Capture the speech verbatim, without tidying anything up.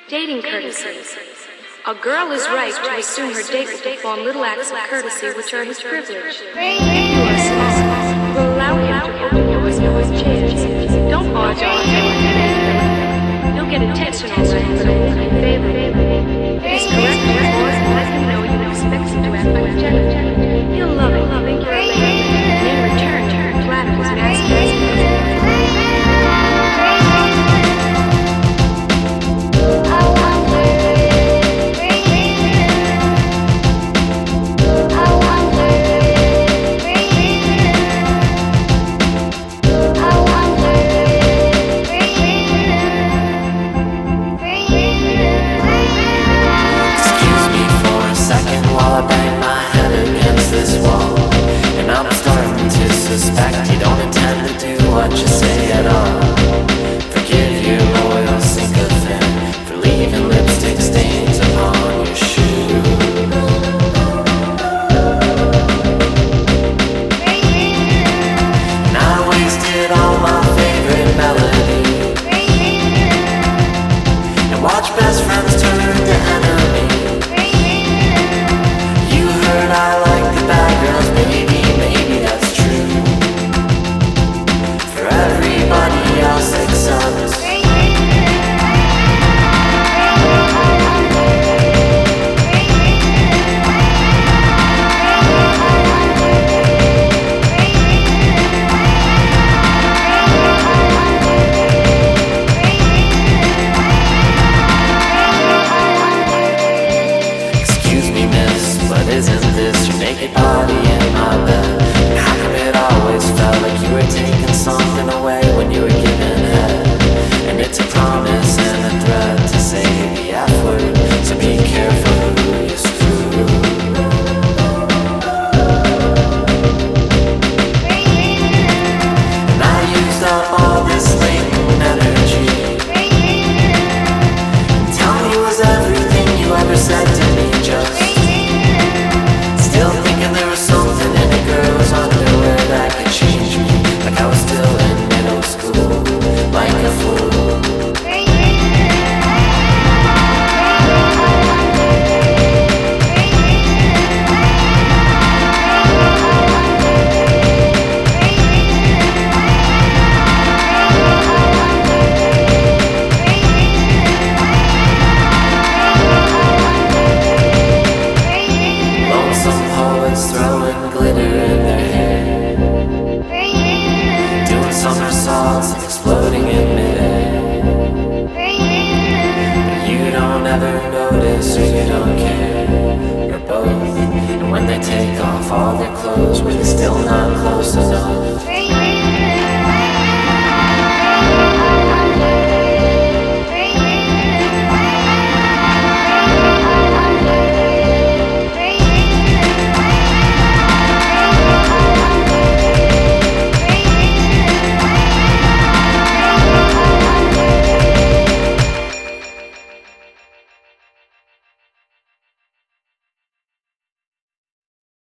Dating courtesy. A girl is right to assume her date will perform little acts of courtesy which are his privilege. If you are small, will allow him to open doors and with chairs. Don't barge on him. You'll get attention all right, but it won't be favorable. It is correct to pause and let him know you expect him to act like a gentleman. He'll love it, think you're a lady, and in return, flatter his master's. Suspect you don't intend to do what you say at all. Forgive your loyal sycophant for leaving lipstick stains upon your shoe. And I wasted all my favorite melody and watched best friends turn to enemy. You heard I like the bad girls, baby, maybe that's true. Everybody else except excuse me, miss, but isn't this your naked body in my bed? And how come it always felt like you were taking something away when you were giving head? And it's a promise and a threat to say the F word, so be careful who you screw. And I used up all this latent energy. And tell me, was everything you ever said to me just still thinking there was something in a girl's underwear that could change me? Like I was still in middle school, like a fool. Lonesome poets throwing glitter in their hair, doing somersaults and exploding in midair. But you don't ever notice or you don't care.